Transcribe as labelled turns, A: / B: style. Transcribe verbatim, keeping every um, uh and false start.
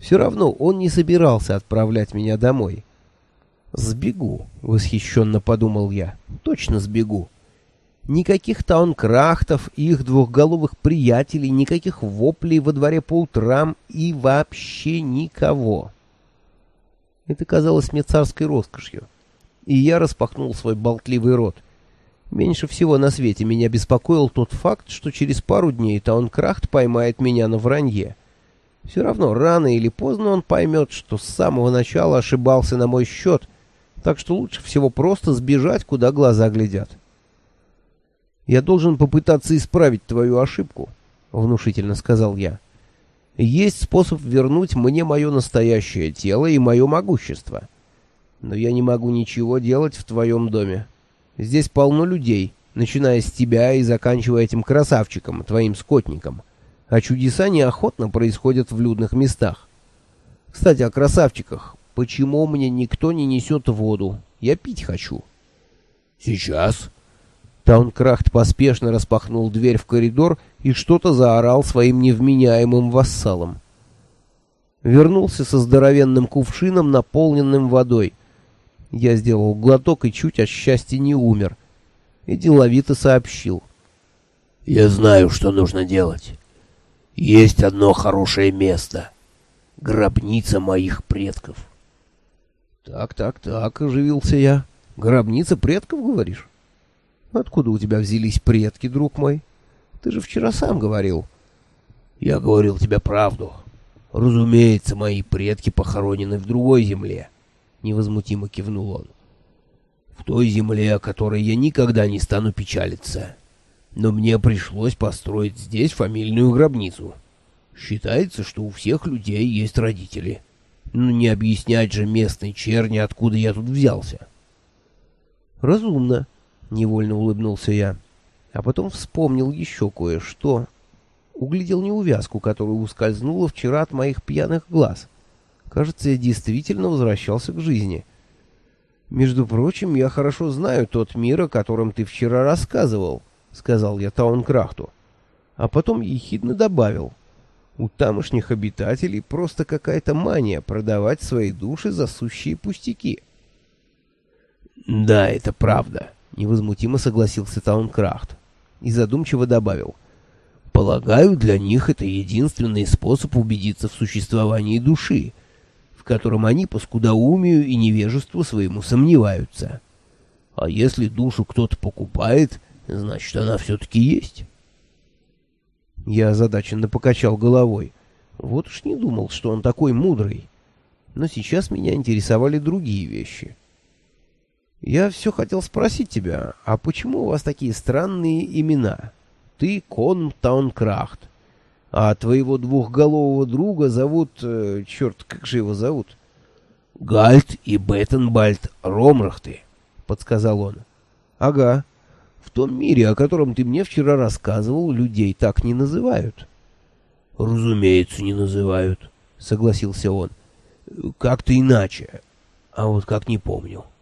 A: Все равно он не собирался отправлять меня домой. «Сбегу», — восхищенно подумал я. «Точно сбегу. Никаких таункрахтов и их двухголовых приятелей, никаких воплей во дворе по утрам и вообще никого». Это казалось мне царской роскошью, и я распахнул свой болтливый рот. Меньше всего на свете меня беспокоил тот факт, что через пару дней таункрахт поймает меня на вранье. Все равно, рано или поздно он поймет, что с самого начала ошибался на мой счет, так что лучше всего просто сбежать, куда глаза глядят. «Я должен попытаться исправить твою ошибку», — внушительно сказал я. «Есть способ вернуть мне мое настоящее тело и мое могущество. Но я не могу ничего делать в твоем доме. Здесь полно людей, начиная с тебя и заканчивая этим красавчиком, твоим скотником. А чудеса неохотно происходят в людных местах. Кстати, о красавчиках. Почему мне никто не несет воду? Я пить хочу».
B: «Сейчас».
A: Таункрахт поспешно распахнул дверь в коридор и что-то заорал своим невменяемым вассалам. Вернулся со здоровенным кувшином, наполненным водой. Я сделал глоток и чуть от счастья не умер. И деловито сообщил.
B: «Я знаю, что нужно делать. Есть одно хорошее место. Гробница моих предков».
A: «Так, так, так», — оживился я. «Гробница предков, говоришь? Откуда у тебя взялись предки, друг мой? Ты же вчера сам говорил».
B: «Я говорил тебе правду. Разумеется, мои предки похоронены в другой земле», — невозмутимо кивнул он. «В той земле, о которой я никогда не стану печалиться. Но мне пришлось построить здесь фамильную гробницу. Считается, что у всех людей есть родители. Но не объяснять же местной черни, откуда я тут взялся».
A: «Разумно», — невольно улыбнулся я. А потом вспомнил еще кое-что. Углядел неувязку, которая ускользнула вчера от моих пьяных глаз. Кажется, я действительно возвращался к жизни. «Между прочим, я хорошо знаю тот мир, о котором ты вчера рассказывал», — сказал я Таункрахту. А потом ехидно добавил. «У тамошних обитателей просто какая-то мания продавать свои души за сущие пустяки».
B: «Да, это правда»,
A: — невозмутимо согласился Таункрахт и задумчиво добавил.
B: «Полагаю, для них это единственный способ убедиться в существовании души, в котором они по скудоумию и невежеству своему сомневаются. А если душу кто-то покупает, значит, она все-таки есть».
A: Я озадаченно покачал головой. Вот уж не думал, что он такой мудрый. Но сейчас меня интересовали другие вещи. «Я все хотел спросить тебя, а почему у вас такие странные имена? Ты Конн Таункрахт, а твоего двухголового друга зовут... Э, черт, как же его зовут?»
B: «Гальт и Беттенбальд Ромрахты», — подсказал он.
A: «Ага. В том мире, о котором ты мне вчера рассказывал, людей так не называют».
B: «Разумеется, не называют», — согласился он. «Как-то иначе. А вот как не помню».